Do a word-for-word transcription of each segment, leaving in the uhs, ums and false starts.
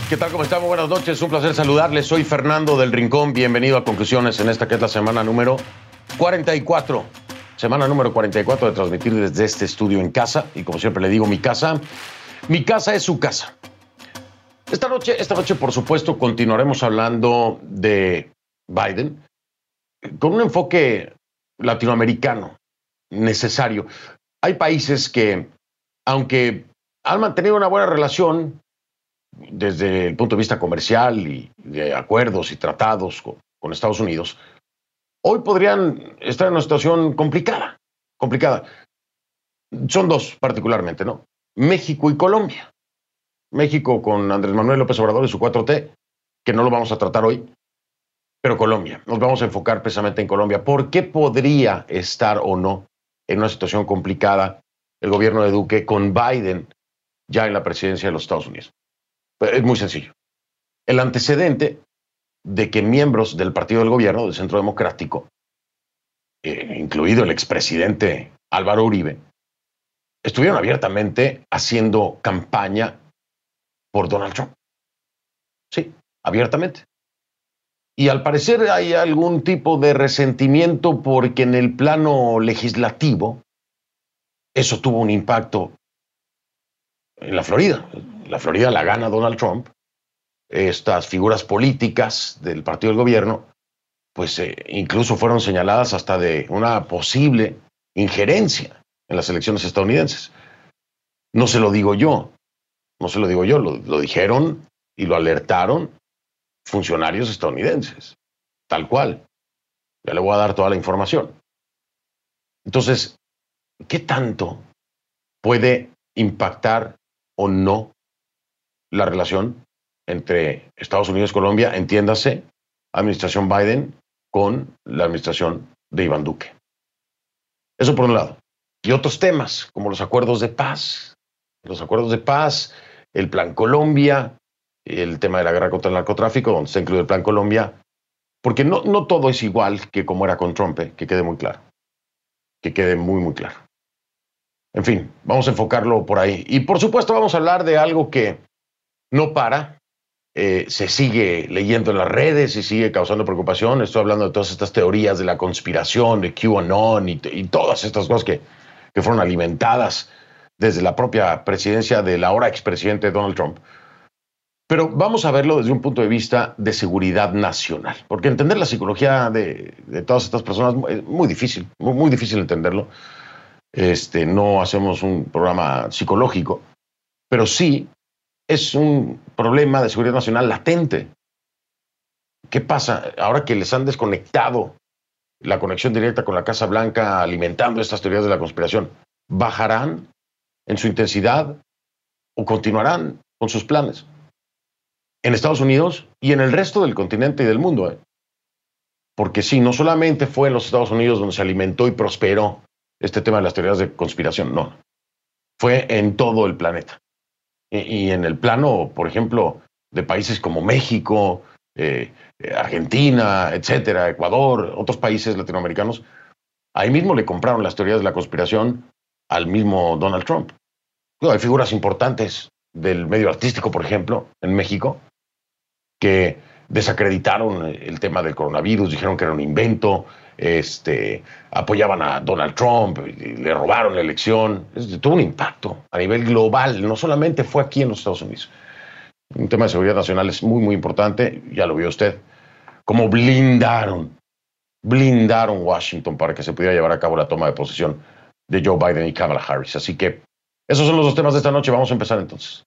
¿Qué tal? ¿Cómo estamos? Buenas noches, un placer saludarles. Soy Fernando del Rincón. Bienvenido a Conclusiones en esta que es la semana número cuarenta y cuatro. Semana número cuarenta y cuatro de transmitir desde este estudio en casa. Y como siempre le digo, mi casa, mi casa es su casa. Esta noche, esta noche, por supuesto, continuaremos hablando de Biden con un enfoque latinoamericano necesario. Hay países que, aunque han mantenido una buena relación desde el punto de vista comercial y de acuerdos y tratados con, con Estados Unidos, hoy podrían estar en una situación complicada, complicada. Son dos particularmente, ¿no? México y Colombia. México con Andrés Manuel López Obrador y su cuatro T, que no lo vamos a tratar hoy, pero Colombia. Nos vamos a enfocar precisamente en Colombia. ¿Por qué podría estar o no en una situación complicada el gobierno de Duque con Biden ya en la presidencia de los Estados Unidos? Es muy sencillo. El antecedente de que miembros del partido del gobierno, del Centro Democrático, eh, incluido el expresidente Álvaro Uribe, estuvieron abiertamente haciendo campaña por Donald Trump. Sí, abiertamente. Y al parecer hay algún tipo de resentimiento porque en el plano legislativo eso tuvo un impacto en la Florida. La Florida la gana Donald Trump. Estas figuras políticas del partido del gobierno, pues eh, incluso fueron señaladas hasta de una posible injerencia en las elecciones estadounidenses. No se lo digo yo, no se lo digo yo, lo, lo dijeron y lo alertaron funcionarios estadounidenses, tal cual. Ya le voy a dar toda la información. Entonces, ¿qué tanto puede impactar o no la relación entre Estados Unidos y Colombia, entiéndase, administración Biden con la administración de Iván Duque? Eso por un lado. Y otros temas, como los acuerdos de paz, los acuerdos de paz, el Plan Colombia, el tema de la guerra contra el narcotráfico, donde se incluye el Plan Colombia, porque no, no todo es igual que como era con Trump, eh, que quede muy claro, que quede muy, muy claro. En fin, vamos a enfocarlo por ahí. Y por supuesto vamos a hablar de algo que no para, eh, se sigue leyendo en las redes y sigue causando preocupación. Estoy hablando de todas estas teorías de la conspiración, de QAnon y, y todas estas cosas que, que fueron alimentadas desde la propia presidencia del ahora expresidente Donald Trump. Pero vamos a verlo desde un punto de vista de seguridad nacional, porque entender la psicología de, de todas estas personas es muy difícil, muy, muy difícil entenderlo. Este, no hacemos un programa psicológico, pero sí es un problema de seguridad nacional latente. ¿Qué pasa ahora que les han desconectado la conexión directa con la Casa Blanca alimentando estas teorías de la conspiración? ¿Bajarán en su intensidad o continuarán con sus planes? En Estados Unidos y en el resto del continente y del mundo. ¿eh? Porque sí, no solamente fue en los Estados Unidos donde se alimentó y prosperó este tema de las teorías de conspiración, no. Fue en todo el planeta. Y, y en el plano, por ejemplo, de países como México, eh, Argentina, etcétera, Ecuador, otros países latinoamericanos, ahí mismo le compraron las teorías de la conspiración al mismo Donald Trump. Hay figuras importantes del medio artístico, por ejemplo, en México, que desacreditaron el tema del coronavirus, dijeron que era un invento, este, apoyaban a Donald Trump, le robaron la elección. Es, tuvo un impacto a nivel global, no solamente fue aquí en los Estados Unidos. Un tema de seguridad nacional es muy, muy importante, ya lo vio usted. Cómo blindaron, blindaron Washington para que se pudiera llevar a cabo la toma de posesión de Joe Biden y Kamala Harris. Así que esos son los dos temas de esta noche. Vamos a empezar entonces.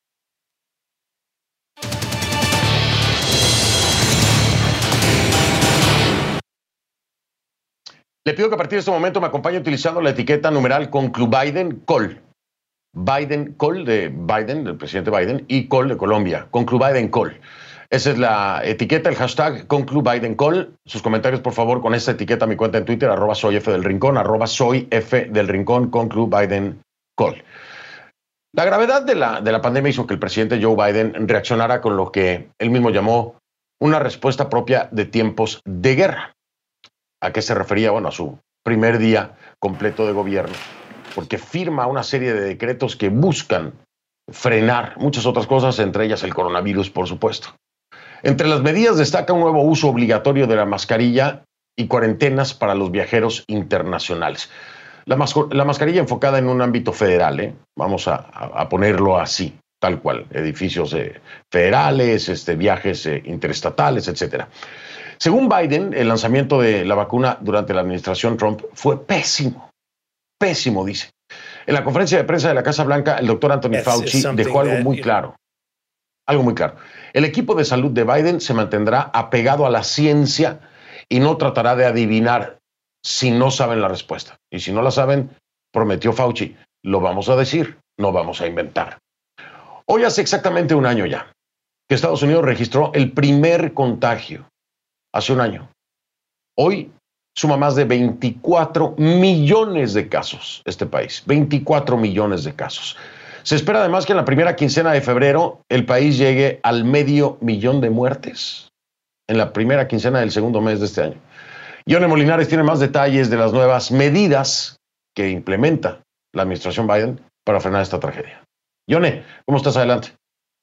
Le pido que a partir de este momento me acompañe utilizando la etiqueta numeral ConcluBiden Col. Biden Col de Biden, del presidente Biden, y Col de Colombia. ConcluBiden Col. Esa es la etiqueta, el hashtag ConcluBiden Col. Sus comentarios, por favor, con esta etiqueta a mi cuenta en Twitter, arroba soy F del Rincón, arroba soy F del Rincón, ConcluBiden Col. La gravedad de la, de la pandemia hizo que el presidente Joe Biden reaccionara con lo que él mismo llamó una respuesta propia de tiempos de guerra. ¿A qué se refería? Bueno, a su primer día completo de gobierno, porque firma una serie de decretos que buscan frenar muchas otras cosas, entre ellas el coronavirus, por supuesto. Entre las medidas destaca un nuevo uso obligatorio de la mascarilla y cuarentenas para los viajeros internacionales. La, mas la mascarilla enfocada en un ámbito federal, ¿eh? Vamos a, a ponerlo así, tal cual, edificios eh, federales, este, viajes eh, interestatales, etcétera. Según Biden, el lanzamiento de la vacuna durante la administración Trump fue pésimo, pésimo, dice. En la conferencia de prensa de la Casa Blanca, el doctor Anthony Fauci dejó algo muy claro, algo muy claro. El equipo de salud de Biden se mantendrá apegado a la ciencia y no tratará de adivinar si no saben la respuesta. Y si no la saben, prometió Fauci, lo vamos a decir, no vamos a inventar. Hoy hace exactamente un año ya que Estados Unidos registró el primer contagio. Hace un año. Hoy suma más de veinticuatro millones de casos este país. veinticuatro millones de casos. Se espera además que en la primera quincena de febrero el país llegue al medio millón de muertes. En la primera quincena del segundo mes de este año. Yone Molinares tiene más detalles de las nuevas medidas que implementa la administración Biden para frenar esta tragedia. Yone, ¿cómo estás? Adelante.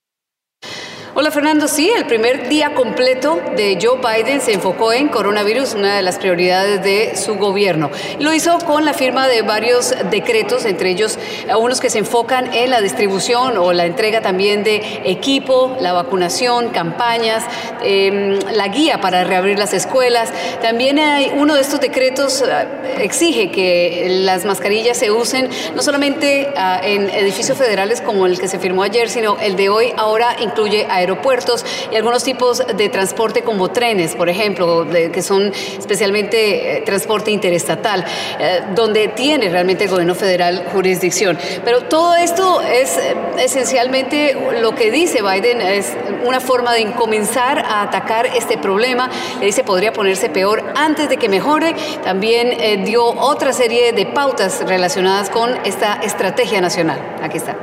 Hola Fernando, sí, el primer día completo de Joe Biden se enfocó en coronavirus, una de las prioridades de su gobierno. Lo hizo con la firma de varios decretos, entre ellos unos que se enfocan en la distribución o la entrega también de equipo, la vacunación, campañas, eh, la guía para reabrir las escuelas. También hay uno de estos decretos uh, exige que las mascarillas se usen no solamente uh, en edificios federales como el que se firmó ayer, sino el de hoy ahora incluye aeropuertos. aeropuertos y algunos tipos de transporte como trenes, por ejemplo, de, que son especialmente eh, transporte interestatal, eh, donde tiene realmente el gobierno federal jurisdicción. Pero todo esto es eh, esencialmente lo que dice Biden, es una forma de comenzar a atacar este problema. Le dice podría ponerse peor antes de que mejore. También eh, dio otra serie de pautas relacionadas con esta estrategia nacional. Aquí está.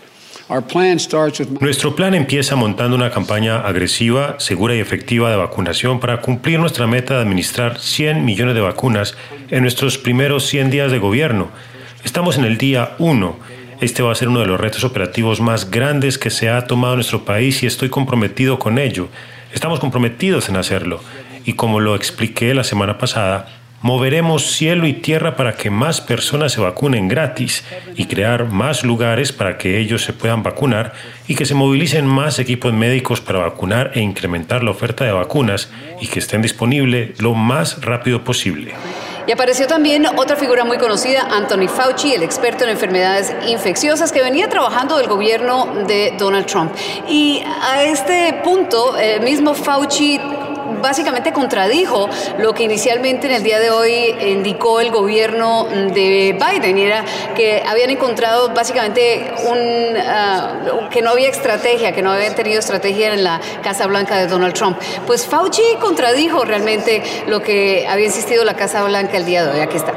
Nuestro plan empieza montando una campaña agresiva, segura y efectiva de vacunación para cumplir nuestra meta de administrar cien millones de vacunas en nuestros primeros cien días de gobierno. Estamos en el día uno. Este va a ser uno de los retos operativos más grandes que se ha tomado nuestro país y estoy comprometido con ello. Estamos comprometidos en hacerlo. Y como lo expliqué la semana pasada, moveremos cielo y tierra para que más personas se vacunen gratis y crear más lugares para que ellos se puedan vacunar y que se movilicen más equipos médicos para vacunar e incrementar la oferta de vacunas y que estén disponibles lo más rápido posible. Y apareció también otra figura muy conocida, Anthony Fauci, el experto en enfermedades infecciosas que venía trabajando del gobierno de Donald Trump. Y a este punto, el mismo Fauci básicamente contradijo lo que inicialmente en el día de hoy indicó el gobierno de Biden, y era que habían encontrado básicamente un, uh, que no había estrategia, que no habían tenido estrategia en la Casa Blanca de Donald Trump. Pues Fauci contradijo realmente lo que había insistido la Casa Blanca el día de hoy. Aquí está.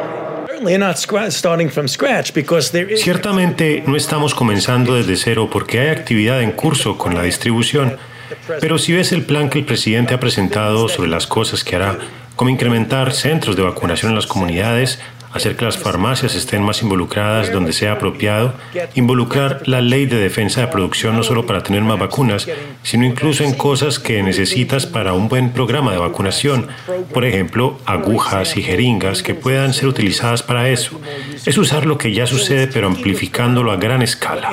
Ciertamente no estamos comenzando desde cero porque hay actividad en curso con la distribución. Pero si ves el plan que el presidente ha presentado sobre las cosas que hará, como incrementar centros de vacunación en las comunidades, hacer que las farmacias estén más involucradas donde sea apropiado, involucrar la ley de defensa de producción no solo para tener más vacunas, sino incluso en cosas que necesitas para un buen programa de vacunación, por ejemplo, agujas y jeringas que puedan ser utilizadas para eso. Es usar lo que ya sucede pero amplificándolo a gran escala.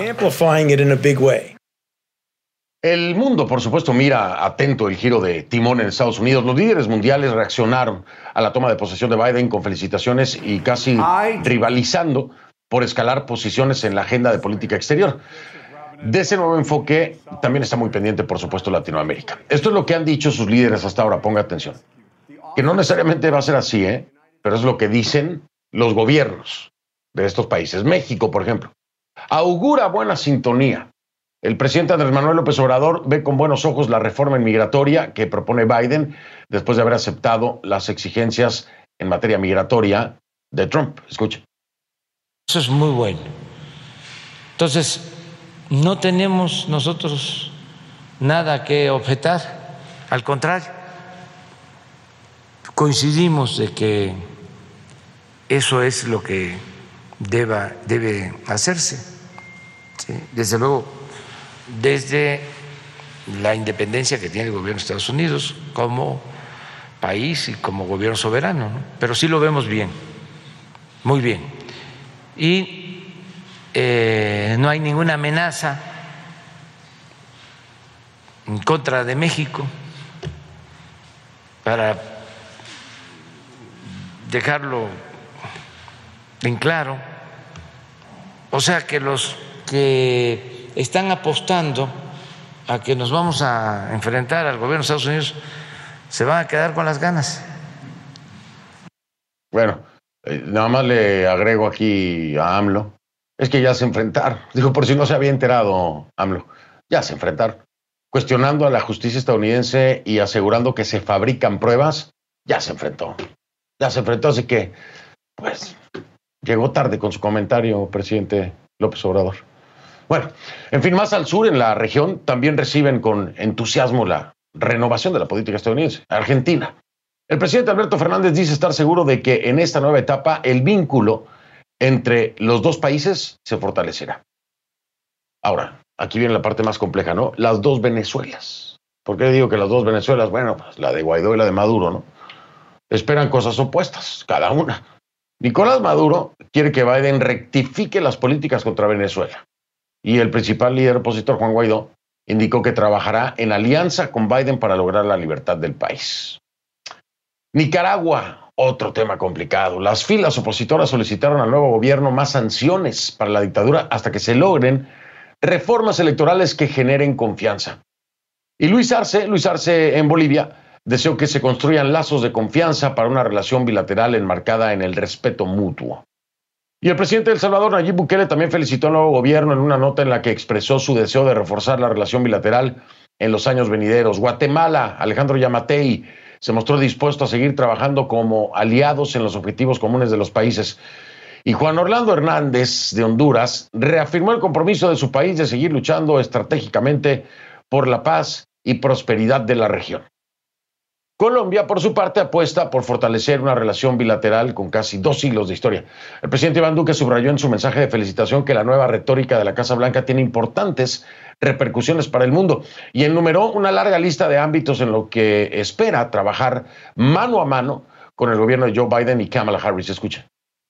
El mundo, por supuesto, mira atento el giro de timón en Estados Unidos. Los líderes mundiales reaccionaron a la toma de posesión de Biden con felicitaciones y casi rivalizando por escalar posiciones en la agenda de política exterior. De ese nuevo enfoque también está muy pendiente, por supuesto, Latinoamérica. Esto es lo que han dicho sus líderes hasta ahora, ponga atención. Que no necesariamente va a ser así, ¿eh? Pero es lo que dicen los gobiernos de estos países. México, por ejemplo, augura buena sintonía. El presidente Andrés Manuel López Obrador ve con buenos ojos la reforma migratoria que propone Biden después de haber aceptado las exigencias en materia migratoria de Trump. Escuchen. Eso es muy bueno. Entonces, no tenemos nosotros nada que objetar. Al contrario, coincidimos de que eso es lo que deba, debe hacerse. ¿sí? Desde luego, desde la independencia que tiene el gobierno de Estados Unidos como país y como gobierno soberano, ¿no? Pero sí lo vemos bien, muy bien. Y eh, no hay ninguna amenaza en contra de México, para dejarlo en claro. O sea que los que están apostando a que nos vamos a enfrentar al gobierno de Estados Unidos se van a quedar con las ganas. Bueno, eh, nada más le agrego aquí a AMLO, es que ya se enfrentaron. Digo, por si no se había enterado AMLO, ya se enfrentaron. Cuestionando a la justicia estadounidense y asegurando que se fabrican pruebas, ya se enfrentó. Ya se enfrentó, así que, pues, llegó tarde con su comentario, presidente López Obrador. Bueno, en fin, más al sur, en la región, también reciben con entusiasmo la renovación de la política estadounidense. Argentina. El presidente Alberto Fernández dice estar seguro de que en esta nueva etapa el vínculo entre los dos países se fortalecerá. Ahora, aquí viene la parte más compleja, ¿no? Las dos Venezuelas. ¿Por qué digo que las dos Venezuelas? Bueno, pues la de Guaidó y la de Maduro, ¿no? Esperan cosas opuestas, cada una. Nicolás Maduro quiere que Biden rectifique las políticas contra Venezuela. Y el principal líder opositor, Juan Guaidó, indicó que trabajará en alianza con Biden para lograr la libertad del país. Nicaragua, otro tema complicado. Las filas opositoras solicitaron al nuevo gobierno más sanciones para la dictadura hasta que se logren reformas electorales que generen confianza. Y Luis Arce, Luis Arce en Bolivia, deseó que se construyan lazos de confianza para una relación bilateral enmarcada en el respeto mutuo. Y el presidente de El Salvador, Nayib Bukele, también felicitó al nuevo gobierno en una nota en la que expresó su deseo de reforzar la relación bilateral en los años venideros. Guatemala, Alejandro Yamatei, se mostró dispuesto a seguir trabajando como aliados en los objetivos comunes de los países. Y Juan Orlando Hernández, de Honduras, reafirmó el compromiso de su país de seguir luchando estratégicamente por la paz y prosperidad de la región. Colombia, por su parte, apuesta por fortalecer una relación bilateral con casi dos siglos de historia. El presidente Iván Duque subrayó en su mensaje de felicitación que la nueva retórica de la Casa Blanca tiene importantes repercusiones para el mundo y enumeró una larga lista de ámbitos en los que espera trabajar mano a mano con el gobierno de Joe Biden y Kamala Harris. Escucha.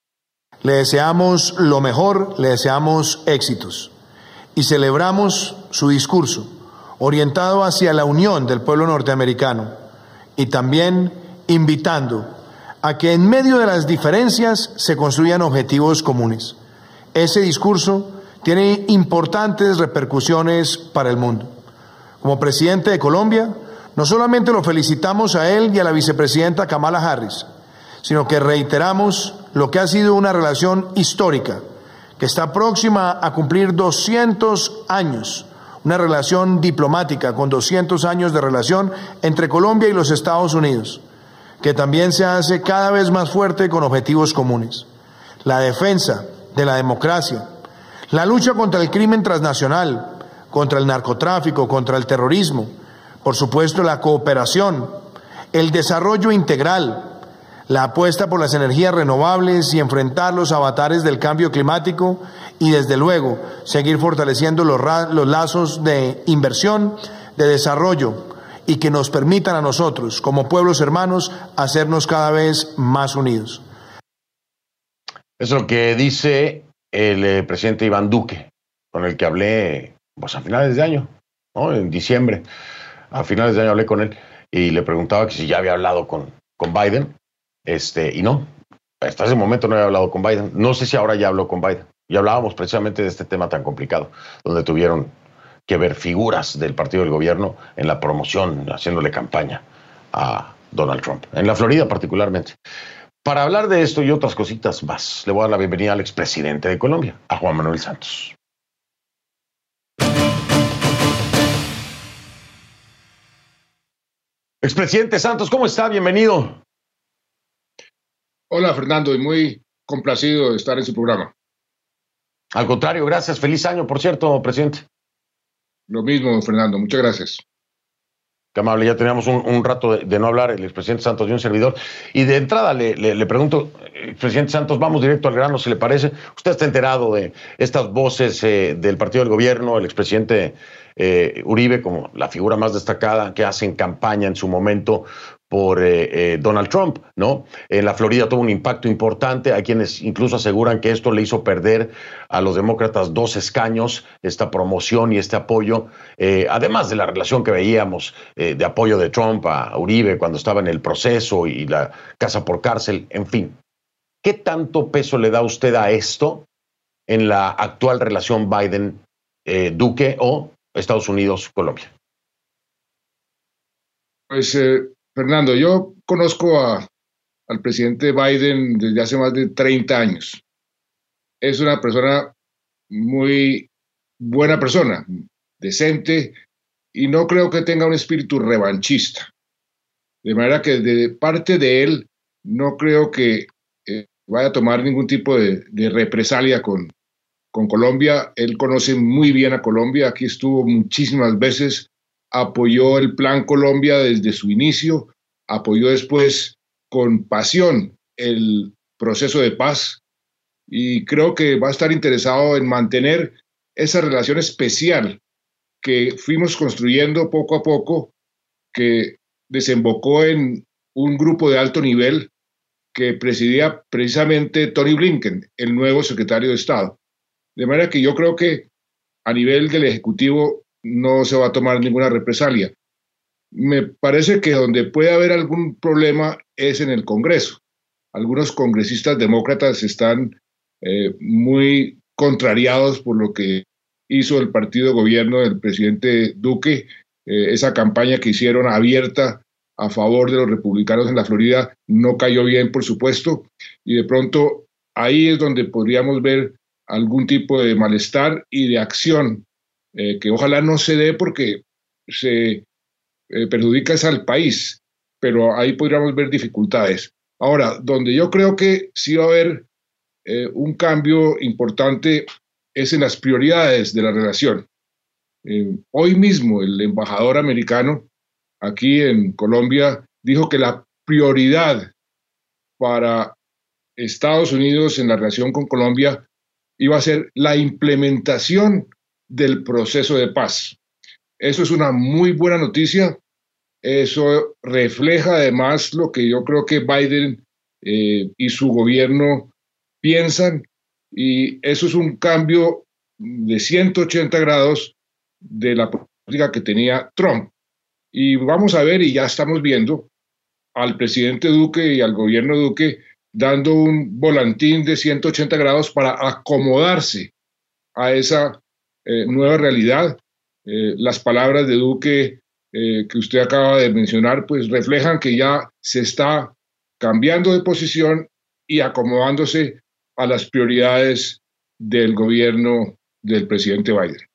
Le deseamos lo mejor, le deseamos éxitos y celebramos su discurso orientado hacia la unión del pueblo norteamericano y también invitando a que en medio de las diferencias se construyan objetivos comunes. Ese discurso tiene importantes repercusiones para el mundo. Como presidente de Colombia, no solamente lo felicitamos a él y a la vicepresidenta Kamala Harris, sino que reiteramos lo que ha sido una relación histórica, que está próxima a cumplir doscientos años, una relación diplomática con doscientos años de relación entre Colombia y los Estados Unidos, que también se hace cada vez más fuerte con objetivos comunes. La defensa de la democracia, la lucha contra el crimen transnacional, contra el narcotráfico, contra el terrorismo, por supuesto la cooperación, el desarrollo integral, la apuesta por las energías renovables y enfrentar los avatares del cambio climático y, desde luego, seguir fortaleciendo los, los lazos de inversión, de desarrollo y que nos permitan a nosotros, como pueblos hermanos, hacernos cada vez más unidos. Eso es lo que dice el eh, presidente Iván Duque, con el que hablé pues, a finales de año, ¿no? En diciembre. A finales de año hablé con él y le preguntaba que si ya había hablado con, con Biden. Este, y no, hasta ese momento no había hablado con Biden. No sé si ahora ya habló con Biden. Y hablábamos precisamente de este tema tan complicado, donde tuvieron que ver figuras del partido del gobierno en la promoción, haciéndole campaña a Donald Trump, en la Florida particularmente. Para hablar de esto y otras cositas más, le voy a dar la bienvenida al expresidente de Colombia, a Juan Manuel Santos. Expresidente Santos, ¿cómo está? Bienvenido. Hola, Fernando, y muy complacido de estar en su programa. Al contrario, gracias. Feliz año, por cierto, presidente. Lo mismo, Fernando. Muchas gracias. Qué amable, ya teníamos un, un rato de, de no hablar, el expresidente Santos y un servidor. Y de entrada le, le, le pregunto, expresidente Santos, vamos directo al grano, si le parece. Usted está enterado de estas voces eh, del partido del gobierno, el expresidente eh, Uribe como la figura más destacada que hacen campaña en su momento por eh, eh, Donald Trump, ¿no? En la Florida tuvo un impacto importante. Hay quienes incluso aseguran que esto le hizo perder a los demócratas dos escaños, esta promoción y este apoyo, eh, además de la relación que veíamos eh, de apoyo de Trump a Uribe cuando estaba en el proceso y la casa por cárcel, en fin. ¿Qué tanto peso le da usted a esto en la actual relación Biden-Duque eh, o Estados Unidos-Colombia? Pues, eh, Fernando, yo conozco a, al presidente Biden desde hace más de treinta años. Es una persona muy buena persona, decente, y no creo que tenga un espíritu revanchista. De manera que de parte de él no creo que eh, vaya a tomar ningún tipo de, de represalia con, con Colombia. Él conoce muy bien a Colombia, aquí estuvo muchísimas veces, apoyó el Plan Colombia desde su inicio, apoyó después con pasión el proceso de paz y creo que va a estar interesado en mantener esa relación especial que fuimos construyendo poco a poco, que desembocó en un grupo de alto nivel que presidía precisamente Tony Blinken, el nuevo secretario de Estado. De manera que yo creo que a nivel del Ejecutivo no se va a tomar ninguna represalia. Me parece que donde puede haber algún problema es en el Congreso. Algunos congresistas demócratas están eh, muy contrariados por lo que hizo el partido de gobierno del presidente Duque, eh, esa campaña que hicieron abierta a favor de los republicanos en la Florida no cayó bien, por supuesto, y de pronto ahí es donde podríamos ver algún tipo de malestar y de acción Eh, que ojalá no se dé porque se eh, perjudica al país, pero ahí podríamos ver dificultades. Ahora, donde yo creo que sí va a haber eh, un cambio importante es en las prioridades de la relación. Eh, hoy mismo el embajador americano aquí en Colombia dijo que la prioridad para Estados Unidos en la relación con Colombia iba a ser la implementación del proceso de paz. Eso es una muy buena noticia. Eso refleja además lo que yo creo que Biden eh, y su gobierno piensan, y eso es un cambio de ciento ochenta grados de la política que tenía Trump. Y vamos a ver, y ya estamos viendo al presidente Duque y al gobierno Duque dando un volantín de ciento ochenta grados para acomodarse a esa Eh, nueva realidad. Eh, las palabras de Duque eh, que usted acaba de mencionar pues reflejan que ya se está cambiando de posición y acomodándose a las prioridades del gobierno del presidente Biden.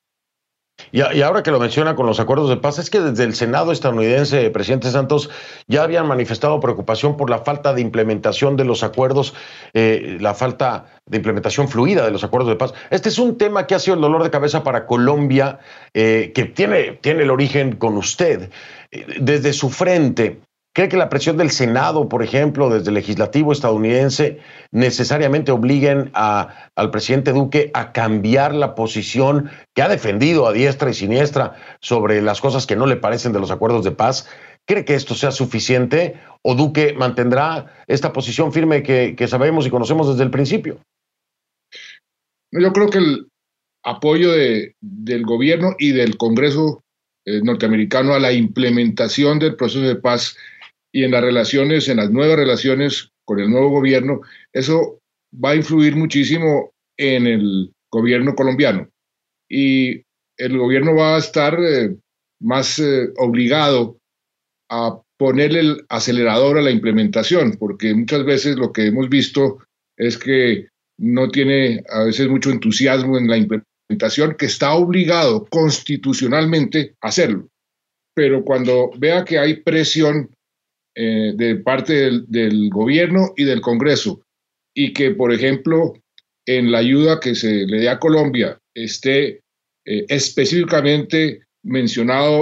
Y, y ahora que lo menciona con los acuerdos de paz, es que desde el Senado estadounidense, presidente Santos, ya habían manifestado preocupación por la falta de implementación de los acuerdos, eh, la falta de implementación fluida de los acuerdos de paz. Este es un tema que ha sido el dolor de cabeza para Colombia, eh, que tiene, tiene el origen con usted. Eh, desde su frente, ¿cree que la presión del Senado, por ejemplo, desde el legislativo estadounidense, necesariamente obliguen a, al presidente Duque a cambiar la posición que ha defendido a diestra y siniestra sobre las cosas que no le parecen de los acuerdos de paz? ¿Cree que esto sea suficiente o Duque mantendrá esta posición firme que, que sabemos y conocemos desde el principio? Yo creo que el apoyo de, del gobierno y del Congreso eh, norteamericano a la implementación del proceso de paz y en las relaciones, en las nuevas relaciones con el nuevo gobierno, eso va a influir muchísimo en el gobierno colombiano. Y el gobierno va a estar eh, más eh, obligado a ponerle el acelerador a la implementación, porque muchas veces lo que hemos visto es que no tiene a veces mucho entusiasmo en la implementación, que está obligado constitucionalmente a hacerlo. Pero cuando vea que hay presión eh, de parte del, del gobierno y del Congreso, y que, por ejemplo, en la ayuda que se le dé a Colombia esté eh, específicamente mencionado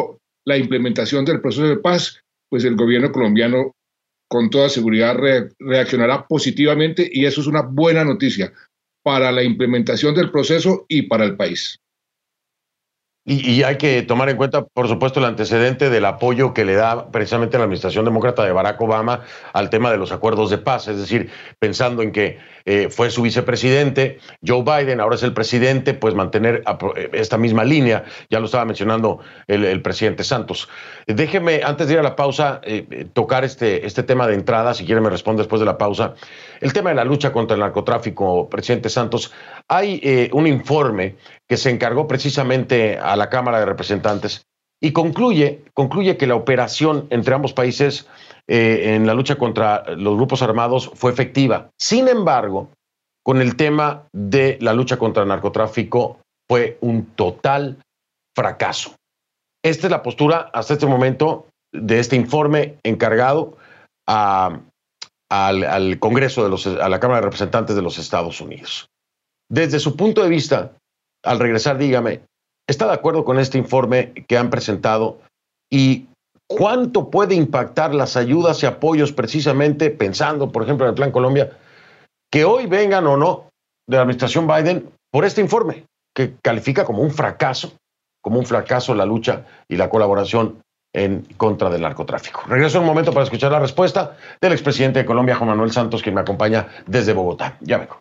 la implementación del proceso de paz, pues el gobierno colombiano con toda seguridad re reaccionará positivamente, y eso es una buena noticia para la implementación del proceso y para el país. Y, y hay que tomar en cuenta, por supuesto, el antecedente del apoyo que le da precisamente la administración demócrata de Barack Obama al tema de los acuerdos de paz. Es decir, pensando en que eh, fue su vicepresidente, Joe Biden, ahora es el presidente, pues mantener esta misma línea. Ya lo estaba mencionando el, el presidente Santos. Déjeme, antes de ir a la pausa, eh, tocar este, este tema de entrada. Si quiere me responde después de la pausa. El tema de la lucha contra el narcotráfico, presidente Santos. Hay eh, un informe que se encargó precisamente a la Cámara de Representantes y concluye, concluye que la operación entre ambos países eh, en la lucha contra los grupos armados fue efectiva. Sin embargo, con el tema de la lucha contra el narcotráfico fue un total fracaso. Esta es la postura hasta este momento de este informe encargado a, al, al Congreso, de los, a la Cámara de Representantes de los Estados Unidos. Desde su punto de vista, al regresar, dígame, ¿está de acuerdo con este informe que han presentado? ¿Y cuánto puede impactar las ayudas y apoyos precisamente pensando, por ejemplo, en el Plan Colombia, que hoy vengan o no de la administración Biden por este informe, que califica como un fracaso, como un fracaso la lucha y la colaboración en contra del narcotráfico? Regreso un momento para escuchar la respuesta del expresidente de Colombia, Juan Manuel Santos, quien me acompaña desde Bogotá. Ya vengo.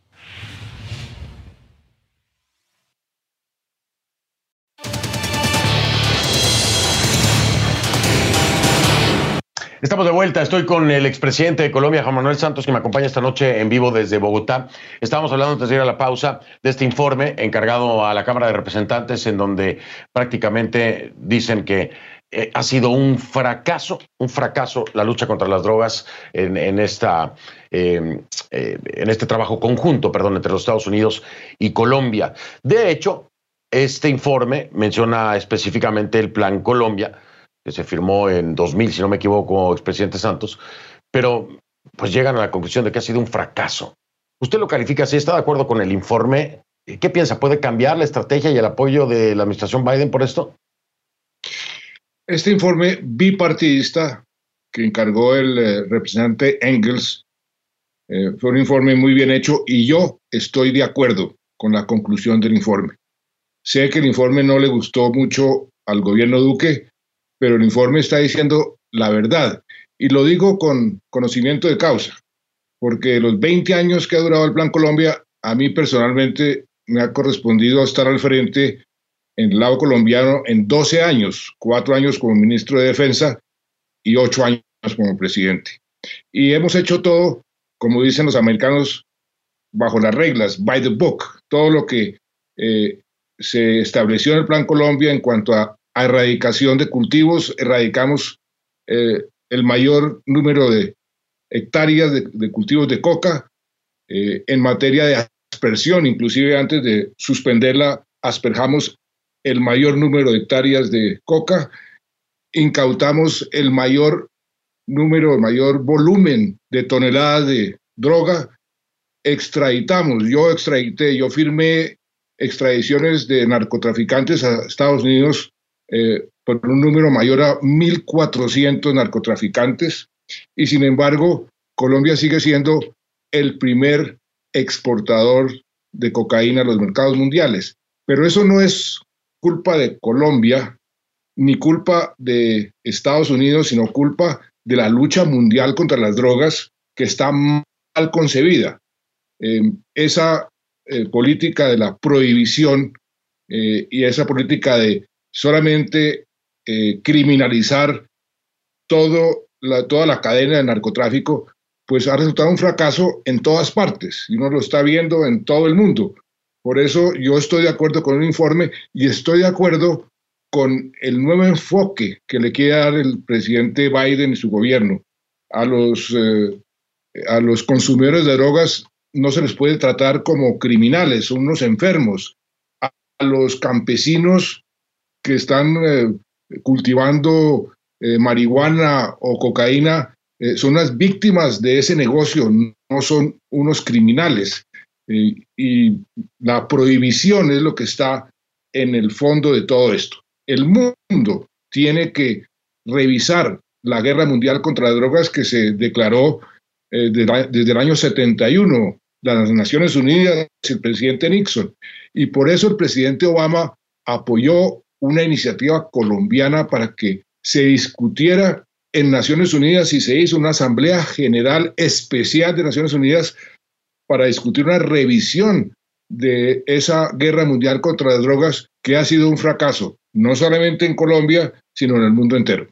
Estamos de vuelta, estoy con el expresidente de Colombia, Juan Manuel Santos, que me acompaña esta noche en vivo desde Bogotá. Estábamos hablando antes de ir a la pausa de este informe encargado a la Cámara de Representantes, en donde prácticamente dicen que eh, ha sido un fracaso, un fracaso la lucha contra las drogas en, en, esta, eh, eh, en este trabajo conjunto, perdón, entre los Estados Unidos y Colombia. De hecho, este informe menciona específicamente el Plan Colombia, que se firmó en dos mil, si no me equivoco, expresidente Santos, pero pues llegan a la conclusión de que ha sido un fracaso. ¿Usted lo califica así? ¿Está de acuerdo con el informe? ¿Qué piensa? ¿Puede cambiar la estrategia y el apoyo de la administración Biden por esto? Este informe bipartidista que encargó el eh, representante Engels eh, fue un informe muy bien hecho, y yo estoy de acuerdo con la conclusión del informe. Sé que el informe no le gustó mucho al gobierno Duque, pero el informe está diciendo la verdad, y lo digo con conocimiento de causa, porque los veinte años que ha durado el Plan Colombia, a mí personalmente me ha correspondido estar al frente en el lado colombiano en doce años, cuatro años como ministro de Defensa y ocho años como presidente. Y hemos hecho todo, como dicen los americanos, bajo las reglas, by the book, todo lo que eh, se estableció en el Plan Colombia en cuanto a a erradicación de cultivos. Erradicamos eh, el mayor número de hectáreas de, de cultivos de coca. Eh, en materia de aspersión, inclusive antes de suspenderla, asperjamos el mayor número de hectáreas de coca. Incautamos el mayor número, el mayor volumen de toneladas de droga. Extraditamos, yo extradité, yo firmé extradiciones de narcotraficantes a Estados Unidos Eh, por un número mayor a mil cuatrocientos narcotraficantes, y sin embargo Colombia sigue siendo el primer exportador de cocaína a los mercados mundiales. Pero eso no es culpa de Colombia ni culpa de Estados Unidos, sino culpa de la lucha mundial contra las drogas, que está mal concebida. Eh, esa eh, política de la prohibición eh, y esa política de solamente eh, criminalizar todo la, toda la cadena de narcotráfico, pues ha resultado un fracaso en todas partes, y uno lo está viendo en todo el mundo. Por eso yo estoy de acuerdo con el informe, y estoy de acuerdo con el nuevo enfoque que le quiere dar el presidente Biden y su gobierno. A los, eh, a los consumidores de drogas no se les puede tratar como criminales, son unos enfermos. A los campesinos que están eh, cultivando eh, marihuana o cocaína eh, son las víctimas de ese negocio, no son unos criminales. Eh, y la prohibición es lo que está en el fondo de todo esto. El mundo tiene que revisar la guerra mundial contra las drogas que se declaró eh, de la, desde el año setenta y uno, las Naciones Unidas, el presidente Nixon. Y por eso el presidente Obama apoyó una iniciativa colombiana para que se discutiera en Naciones Unidas y se hizo una Asamblea General Especial de Naciones Unidas para discutir una revisión de esa guerra mundial contra las drogas que ha sido un fracaso, no solamente en Colombia, sino en el mundo entero.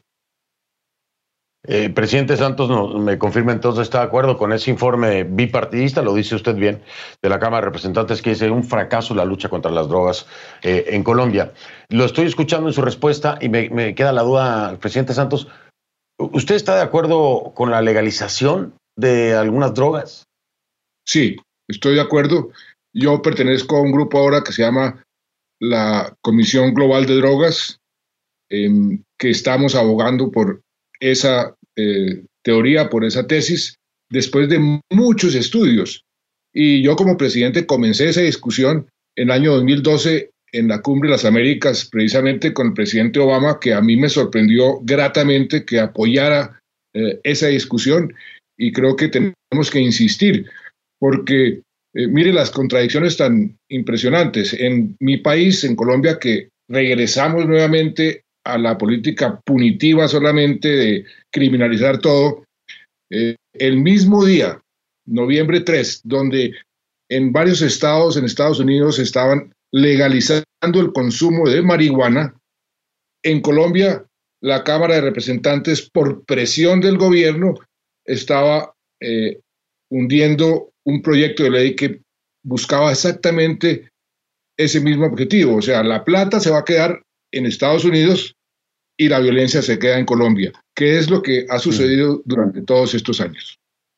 Eh, presidente Santos, no, me confirma entonces, ¿está de acuerdo con ese informe bipartidista? Lo dice usted bien, de la Cámara de Representantes, que es un fracaso la lucha contra las drogas eh, en Colombia. Lo estoy escuchando en su respuesta y me, me queda la duda, presidente Santos, ¿usted está de acuerdo con la legalización de algunas drogas? Sí, estoy de acuerdo. Yo pertenezco a un grupo ahora que se llama la Comisión Global de Drogas, eh, que estamos abogando por esa eh, teoría, por esa tesis, después de muchos estudios. Y yo como presidente comencé esa discusión en el año dos mil doce en la Cumbre de las Américas, precisamente con el presidente Obama, que a mí me sorprendió gratamente que apoyara eh, esa discusión, y creo que tenemos que insistir, porque eh, mire las contradicciones tan impresionantes. En mi país, en Colombia, que regresamos nuevamente a la política punitiva solamente de criminalizar todo, eh, el mismo día, noviembre tres, donde en varios estados en Estados Unidos estaban legalizando el consumo de marihuana, en Colombia la Cámara de Representantes, por presión del gobierno, estaba eh, hundiendo un proyecto de ley que buscaba exactamente ese mismo objetivo. O sea, la plata se va a quedar en Estados Unidos y la violencia se queda en Colombia, que es lo que ha sucedido durante todos estos años.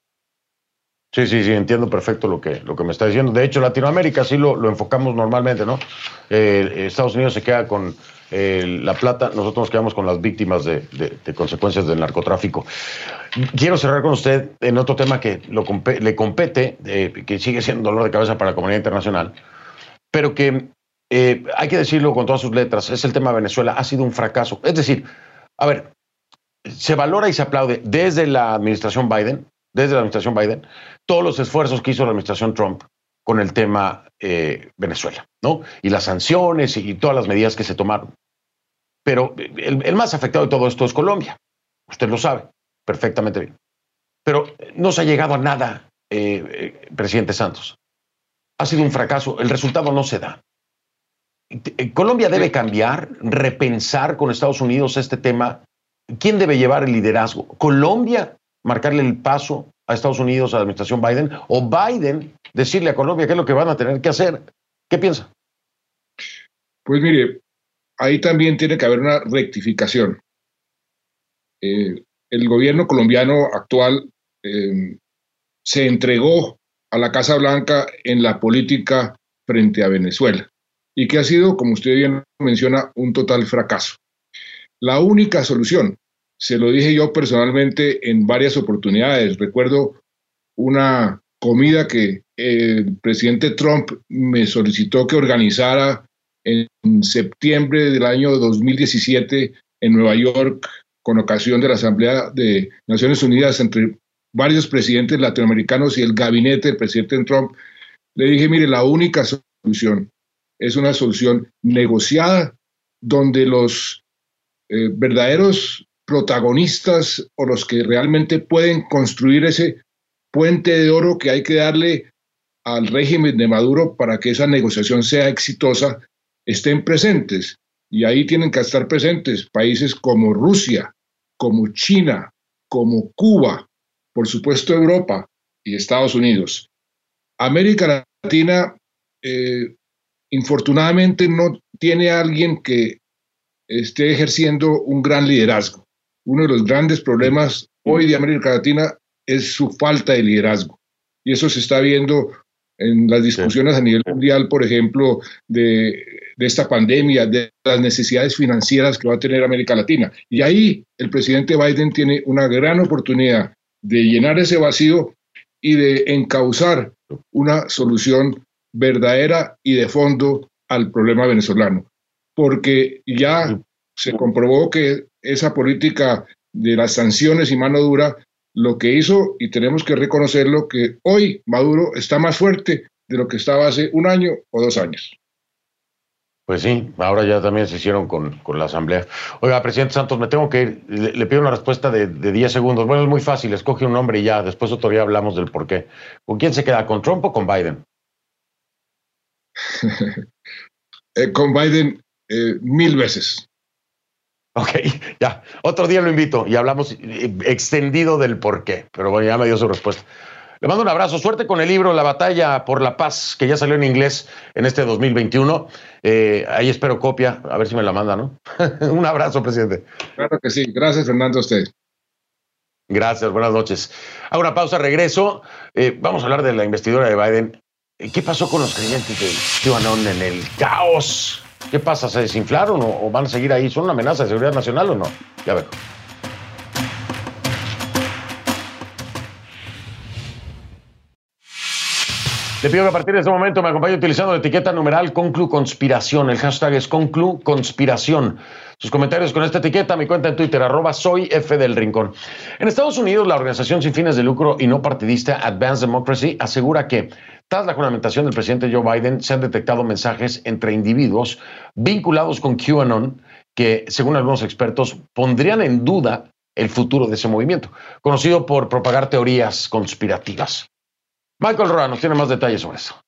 Sí, sí, sí, entiendo perfecto lo que, lo que me está diciendo. De hecho, Latinoamérica sí lo, lo enfocamos normalmente, ¿no? Eh, Estados Unidos se queda con eh, la plata, nosotros nos quedamos con las víctimas de, de, de consecuencias del narcotráfico. Quiero cerrar con usted en otro tema que lo, le compete, eh, que sigue siendo dolor de cabeza para la comunidad internacional, pero que eh, hay que decirlo con todas sus letras, es el tema de Venezuela, ha sido un fracaso. Es decir, a ver, se valora y se aplaude desde la administración Biden, desde la administración Biden, todos los esfuerzos que hizo la administración Trump con el tema eh, Venezuela, ¿no? Y las sanciones y todas las medidas que se tomaron. Pero el, el más afectado de todo esto es Colombia. Usted lo sabe perfectamente bien. Pero no se ha llegado a nada, eh, eh, presidente Santos. Ha sido un fracaso. El resultado no se da. Colombia debe cambiar, repensar con Estados Unidos este tema. ¿Quién debe llevar el liderazgo? ¿Colombia marcarle el paso a Estados Unidos, a la administración Biden, o Biden decirle a Colombia qué es lo que van a tener que hacer? ¿Qué piensa? Pues mire, ahí también tiene que haber una rectificación. Eh, el gobierno colombiano actual eh, se entregó a la Casa Blanca en la política frente a Venezuela, y que ha sido, como usted bien menciona, un total fracaso. La única solución, se lo dije yo personalmente en varias oportunidades. Recuerdo una comida que el presidente Trump me solicitó que organizara en septiembre del año dos mil diecisiete en Nueva York, con ocasión de la Asamblea de Naciones Unidas entre varios presidentes latinoamericanos y el gabinete del presidente Trump. Le dije, mire, la única solución es una solución negociada, donde los eh, verdaderos protagonistas o los que realmente pueden construir ese puente de oro que hay que darle al régimen de Maduro para que esa negociación sea exitosa, estén presentes. Y ahí tienen que estar presentes países como Rusia, como China, como Cuba, por supuesto Europa y Estados Unidos. América Latina, eh, infortunadamente, no tiene a alguien que esté ejerciendo un gran liderazgo. Uno de los grandes problemas hoy de América Latina es su falta de liderazgo. Y eso se está viendo en las discusiones a nivel mundial, por ejemplo, de, de esta pandemia, de las necesidades financieras que va a tener América Latina. Y ahí el presidente Biden tiene una gran oportunidad de llenar ese vacío y de encauzar una solución verdadera y de fondo al problema venezolano. Porque ya se comprobó que esa política de las sanciones y mano dura lo que hizo, y tenemos que reconocerlo, que hoy Maduro está más fuerte de lo que estaba hace un año o dos años. Pues sí, ahora ya también se hicieron con, con la Asamblea. Oiga, presidente Santos, me tengo que ir. Le, le pido una respuesta de, de diez segundos. Bueno, es muy fácil, escoge un nombre y ya. Después otro día hablamos del por qué. ¿Con quién se queda? ¿Con Trump o con Biden? eh, con Biden eh, mil veces. Ok, ya. Otro día lo invito y hablamos extendido del por qué. Pero bueno, ya me dio su respuesta. Le mando un abrazo. Suerte con el libro La Batalla por la Paz, que ya salió en inglés en este dos mil veintiuno. Eh, ahí espero copia. A ver si me la manda, ¿no? Un abrazo, presidente. Claro que sí. Gracias, Fernando, a usted. Gracias, buenas noches. Hago una pausa, regreso. Eh, vamos a hablar de la investidura de Biden. ¿Qué pasó con los creyentes de QAnon en el caos? ¿Qué pasa? ¿Se desinflaron o, o van a seguir ahí? ¿Son una amenaza de seguridad nacional o no? Ya veo. Le pido que a partir de este momento me acompañe utilizando la etiqueta numeral ConcluConspiración. El hashtag es ConcluConspiración. Sus comentarios con esta etiqueta, mi cuenta en Twitter, arroba soy F del Rincón. En Estados Unidos, la organización sin fines de lucro y no partidista Advanced Democracy asegura que, tras la juramentación del presidente Joe Biden, se han detectado mensajes entre individuos vinculados con QAnon que, según algunos expertos, pondrían en duda el futuro de ese movimiento, conocido por propagar teorías conspirativas. Michael Roa nos tiene más detalles sobre eso.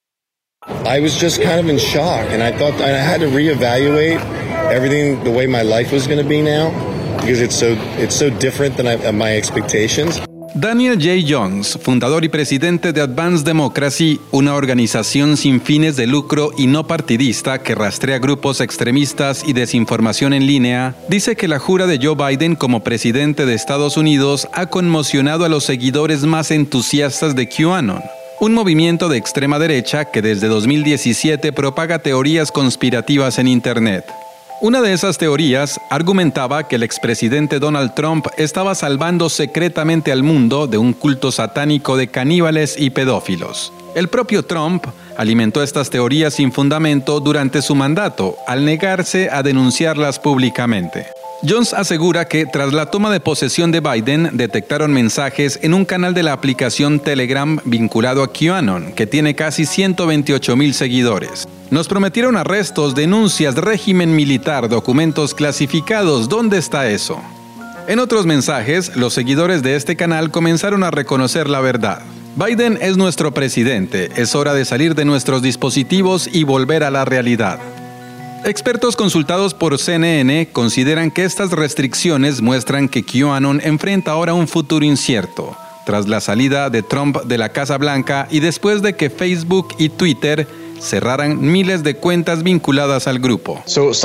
I was just kind of in shock, and I thought I had to reevaluate everything, the way my life was going to be now, because it's so it's so different than I, my expectations. Daniel J. Jones, fundador y presidente de Advanced Democracy, una organización sin fines de lucro y no partidista que rastrea grupos extremistas y desinformación en línea, dice que la jura de Joe Biden como presidente de Estados Unidos ha conmocionado a los seguidores más entusiastas de QAnon, un movimiento de extrema derecha que desde dos mil diecisiete propaga teorías conspirativas en Internet. Una de esas teorías argumentaba que el expresidente Donald Trump estaba salvando secretamente al mundo de un culto satánico de caníbales y pedófilos. El propio Trump alimentó estas teorías sin fundamento durante su mandato, al negarse a denunciarlas públicamente. Jones asegura que tras la toma de posesión de Biden detectaron mensajes en un canal de la aplicación Telegram vinculado a QAnon, que tiene casi ciento veintiocho mil seguidores. Nos prometieron arrestos, denuncias, régimen militar, documentos clasificados. ¿Dónde está eso? En otros mensajes, los seguidores de este canal comenzaron a reconocer la verdad. Biden es nuestro presidente. Es hora de salir de nuestros dispositivos y volver a la realidad. Expertos consultados por C N N consideran que estas restricciones muestran que QAnon enfrenta ahora un futuro incierto, tras la salida de Trump de la Casa Blanca y después de que Facebook y Twitter cerraran miles de cuentas vinculadas al grupo.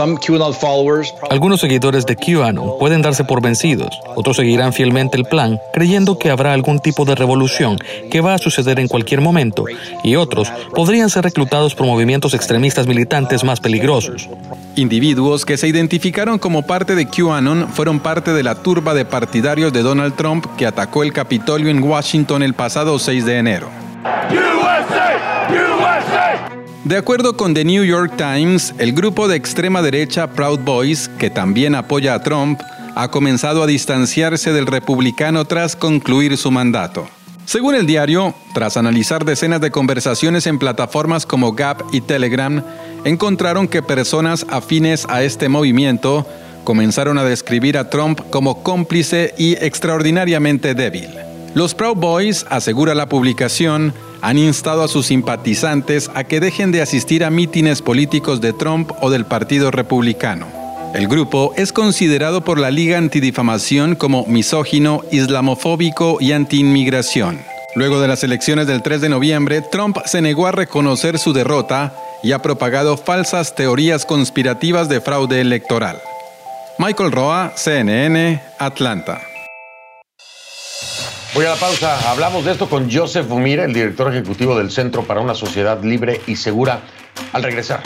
Algunos seguidores de QAnon pueden darse por vencidos, otros seguirán fielmente el plan, creyendo que habrá algún tipo de revolución que va a suceder en cualquier momento, y otros podrían ser reclutados por movimientos extremistas militantes más peligrosos. Individuos que se identificaron como parte de QAnon fueron parte de la turba de partidarios de Donald Trump que atacó el Capitolio en Washington el pasado seis de enero. U S A, U S A. De acuerdo con The New York Times, el grupo de extrema derecha Proud Boys, que también apoya a Trump, ha comenzado a distanciarse del republicano tras concluir su mandato. Según el diario, tras analizar decenas de conversaciones en plataformas como Gap y Telegram, encontraron que personas afines a este movimiento comenzaron a describir a Trump como cómplice y extraordinariamente débil. Los Proud Boys, asegura la publicación, han instado a sus simpatizantes a que dejen de asistir a mítines políticos de Trump o del Partido Republicano. El grupo es considerado por la Liga Antidifamación como misógino, islamofóbico y antiinmigración. Luego de las elecciones del tres de noviembre, Trump se negó a reconocer su derrota y ha propagado falsas teorías conspirativas de fraude electoral. Michael Roa, C N N, Atlanta. Voy a la pausa. Hablamos de esto con Joseph Umire, el director ejecutivo del Centro para una Sociedad Libre y Segura, al regresar.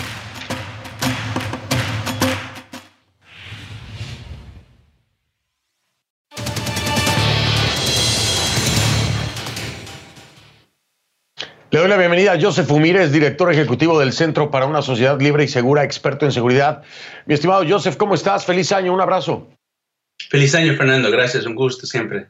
Le doy la bienvenida a Joseph Umírez, director ejecutivo del Centro para una Sociedad Libre y Segura, experto en seguridad. Mi estimado Joseph, ¿cómo estás? Feliz año, un abrazo. Feliz año, Fernando. Gracias, un gusto siempre.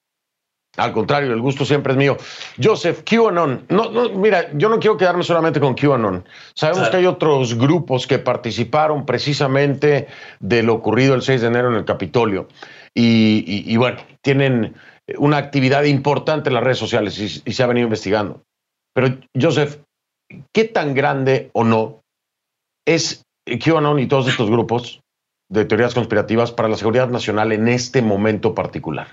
Al contrario, el gusto siempre es mío. Joseph, QAnon. No, no, mira, yo no quiero quedarme solamente con QAnon. Sabemos claro. que hay otros grupos que participaron precisamente de lo ocurrido el seis de enero en el Capitolio. Y, y, y bueno, tienen una actividad importante en las redes sociales y, y se ha venido investigando. Pero, Joseph, ¿qué tan grande o no es QAnon y todos estos grupos de teorías conspirativas para la seguridad nacional en este momento particular?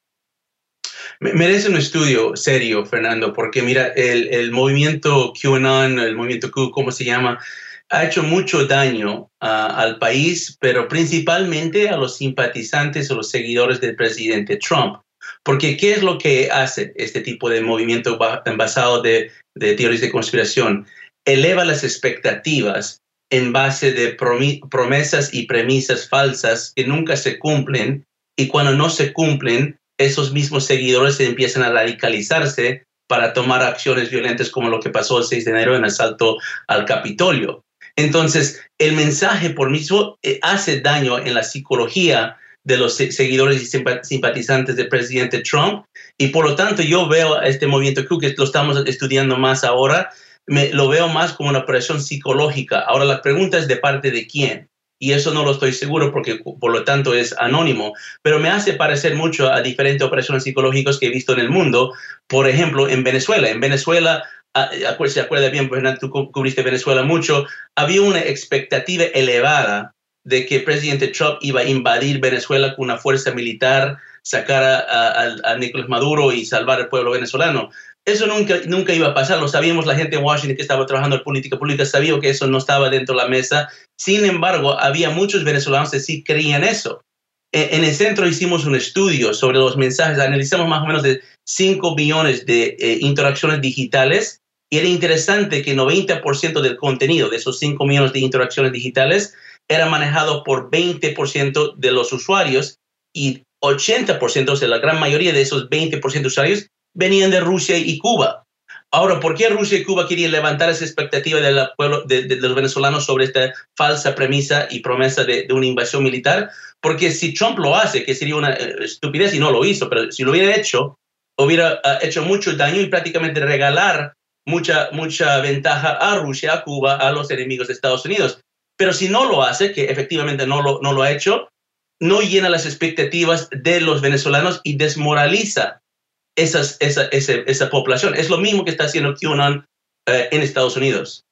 Merece un estudio serio, Fernando, porque mira, el, el movimiento QAnon, el movimiento Q, ¿cómo se llama?, ha hecho mucho daño uh, al país, pero principalmente a los simpatizantes o los seguidores del presidente Trump. Porque ¿qué es lo que hace este tipo de movimiento basado de, de teorías de conspiración? Eleva las expectativas en base de promesas y premisas falsas que nunca se cumplen, y cuando no se cumplen, esos mismos seguidores empiezan a radicalizarse para tomar acciones violentas como lo que pasó el seis de enero en el asalto al Capitolio. Entonces, el mensaje por mismo eh, hace daño en la psicología de los seguidores y simpatizantes del presidente Trump, y por lo tanto yo veo a este movimiento Q, que lo estamos estudiando más ahora, me, lo veo más como una operación psicológica. Ahora la pregunta es de parte de quién. Y eso no lo estoy seguro porque, por lo tanto, es anónimo. Pero me hace parecer mucho a diferentes operaciones psicológicas que he visto en el mundo. Por ejemplo, en Venezuela. En Venezuela, se acuerda bien, Fernando, tú cubriste Venezuela mucho, había una expectativa elevada de que el presidente Trump iba a invadir Venezuela con una fuerza militar, sacar a, a, a Nicolás Maduro y salvar al pueblo venezolano. Eso nunca, nunca iba a pasar, lo sabíamos, la gente en Washington que estaba trabajando en política pública sabía que eso no estaba dentro de la mesa. Sin embargo, había muchos venezolanos que sí creían eso. En el centro hicimos un estudio sobre los mensajes, analizamos más o menos de cinco millones de eh, interacciones digitales, y era interesante que noventa por ciento del contenido de esos cinco millones de interacciones digitales era manejado por veinte por ciento de los usuarios, y ochenta por ciento, o sea, la gran mayoría de esos veinte por ciento de usuarios venían de Rusia y Cuba. Ahora, ¿por qué Rusia y Cuba querían levantar esa expectativa de, la pueblo, de, de, de los venezolanos sobre esta falsa premisa y promesa de, de una invasión militar? Porque si Trump lo hace, que sería una eh, estupidez y no lo hizo, pero si lo hubiera hecho, hubiera uh, hecho mucho daño y prácticamente regalar mucha, mucha ventaja a Rusia, a Cuba, a los enemigos de Estados Unidos. Pero si no lo hace, que efectivamente no lo, no lo ha hecho, no llena las expectativas de los venezolanos y desmoraliza Esas, esa, esa, esa población. Es lo mismo que está haciendo QAnon eh, en Estados Unidos.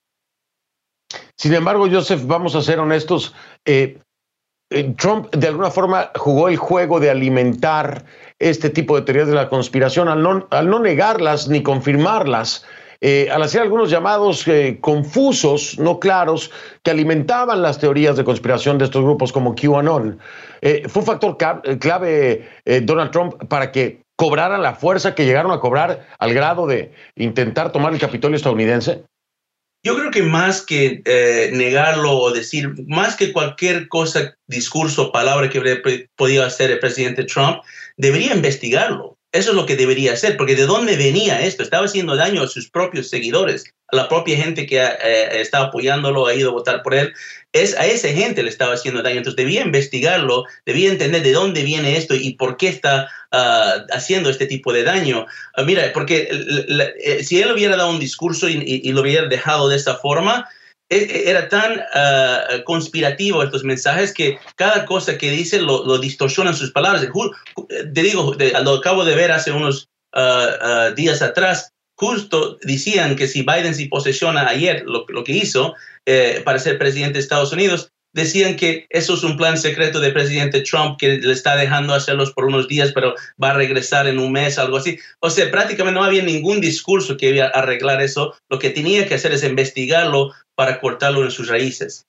Sin embargo, Joseph, vamos a ser honestos, eh, eh, Trump de alguna forma jugó el juego de alimentar este tipo de teorías de la conspiración al no, al no negarlas ni confirmarlas, eh, al hacer algunos llamados eh, confusos, no claros, que alimentaban las teorías de conspiración de estos grupos como QAnon. Eh, fue un factor clave eh, Donald Trump para que cobraran la fuerza que llegaron a cobrar al grado de intentar tomar el Capitolio estadounidense? Yo creo que más que eh, negarlo o decir, más que cualquier cosa, discurso, palabra que hubiera podido hacer el presidente Trump, debería investigarlo. Eso es lo que debería hacer, porque ¿de dónde venía esto? Estaba haciendo daño a sus propios seguidores, a la propia gente que eh, está apoyándolo, ha ido a votar por él. Es, a esa gente le estaba haciendo daño. Entonces debía investigarlo, debía entender de dónde viene esto y por qué está uh, haciendo este tipo de daño. Uh, mira, porque la, la, si él hubiera dado un discurso y, y, y lo hubiera dejado de esta forma, era tan uh, conspirativo estos mensajes que cada cosa que dice lo, lo distorsionan sus palabras. Te digo, lo acabo de ver hace unos uh, uh, días atrás, justo decían que si Biden se posesiona ayer, lo, lo que hizo eh, para ser presidente de Estados Unidos, decían que eso es un plan secreto del presidente Trump que le está dejando hacerlos por unos días, pero va a regresar en un mes, algo así. O sea, prácticamente no había ningún discurso que iba a arreglar eso. Lo que tenía que hacer es investigarlo para cortarlo en sus raíces.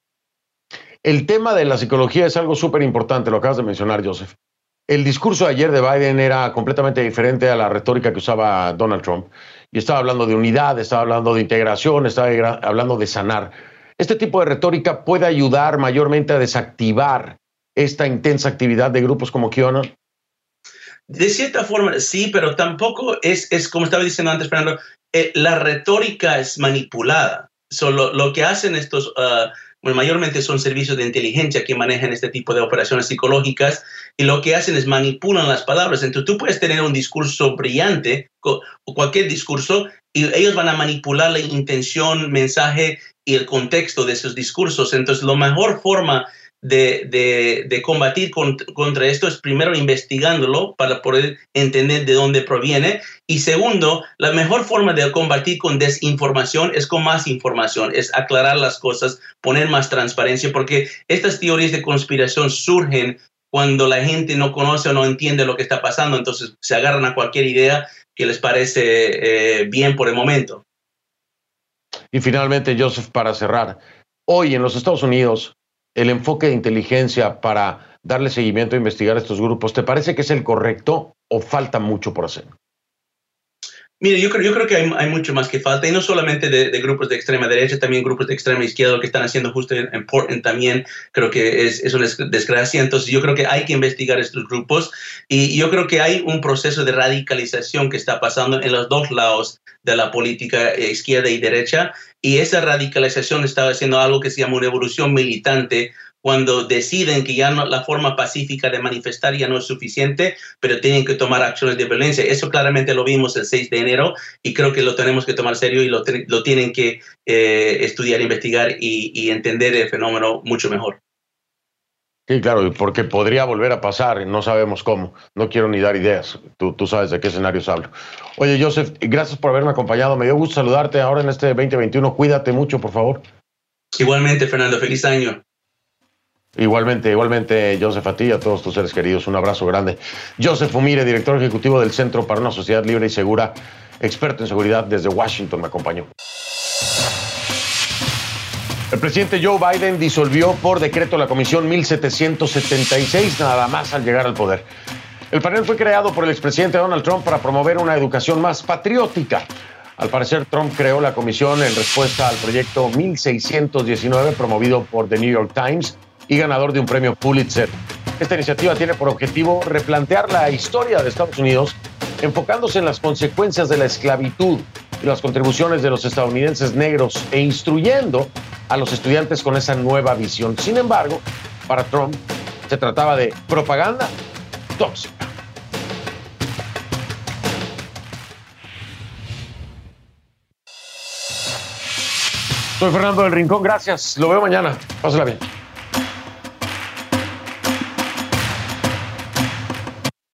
El tema de la psicología es algo súper importante, lo acabas de mencionar, Joseph. El discurso de ayer de Biden era completamente diferente a la retórica que usaba Donald Trump. Y estaba hablando de unidad, estaba hablando de integración, estaba hablando de sanar. Este tipo de retórica puede ayudar mayormente a desactivar esta intensa actividad de grupos como QAnon. De cierta forma, sí, pero tampoco es, es como estaba diciendo antes, Fernando, eh, la retórica es manipulada. So, lo, lo que hacen estos, uh, bueno, mayormente son servicios de inteligencia que manejan este tipo de operaciones psicológicas, y lo que hacen es manipulan las palabras. Entonces tú puedes tener un discurso brillante o cualquier discurso, y ellos van a manipular la intención, mensaje y el contexto de esos discursos. Entonces la mejor forma de, de, de combatir con, contra esto es primero investigándolo para poder entender de dónde proviene, y segundo, la mejor forma de combatir con desinformación es con más información, es aclarar las cosas, poner más transparencia, porque estas teorías de conspiración surgen cuando la gente no conoce o no entiende lo que está pasando, entonces se agarran a cualquier idea que les parece eh, bien por el momento. Y finalmente, Joseph, para cerrar, hoy en los Estados Unidos, el enfoque de inteligencia para darle seguimiento a investigar estos grupos, ¿te parece que es el correcto o falta mucho por hacer? Mire, yo creo, yo creo que hay, hay mucho más que falta, y no solamente de, de grupos de extrema derecha, también grupos de extrema izquierda, lo que están haciendo justo en, en Portland también, creo que es, es una desgracia. Entonces yo creo que hay que investigar estos grupos, y yo creo que hay un proceso de radicalización que está pasando en los dos lados de la política, izquierda y derecha, y esa radicalización está haciendo algo que se llama una evolución militante, cuando deciden que ya no, la forma pacífica de manifestar ya no es suficiente, pero tienen que tomar acciones de violencia. Eso claramente lo vimos el seis de enero, y creo que lo tenemos que tomar serio, y lo, te, lo tienen que eh, estudiar, investigar y, y entender el fenómeno mucho mejor. Sí, claro, porque podría volver a pasar, no sabemos cómo. No quiero ni dar ideas, tú, tú sabes de qué escenarios hablo. Oye, Joseph, gracias por haberme acompañado, me dio gusto saludarte ahora en este veinte veintiuno, cuídate mucho, por favor. Igualmente, Fernando, feliz año. Igualmente, igualmente, Joseph, a ti y a todos tus seres queridos, un abrazo grande. Joseph Umire, director ejecutivo del Centro para una Sociedad Libre y Segura, experto en seguridad desde Washington, me acompañó. El presidente Joe Biden disolvió por decreto la Comisión mil setecientos setenta y seis nada más al llegar al poder. El panel fue creado por el expresidente Donald Trump para promover una educación más patriótica. Al parecer, Trump creó la comisión en respuesta al proyecto mil seiscientos diecinueve promovido por The New York Times y ganador de un premio Pulitzer. Esta iniciativa tiene por objetivo replantear la historia de Estados Unidos, enfocándose en las consecuencias de la esclavitud y las contribuciones de los estadounidenses negros, e instruyendo a los estudiantes con esa nueva visión. Sin embargo, para Trump se trataba de propaganda tóxica. Soy Fernando del Rincón, gracias. Lo veo mañana. Pásala bien.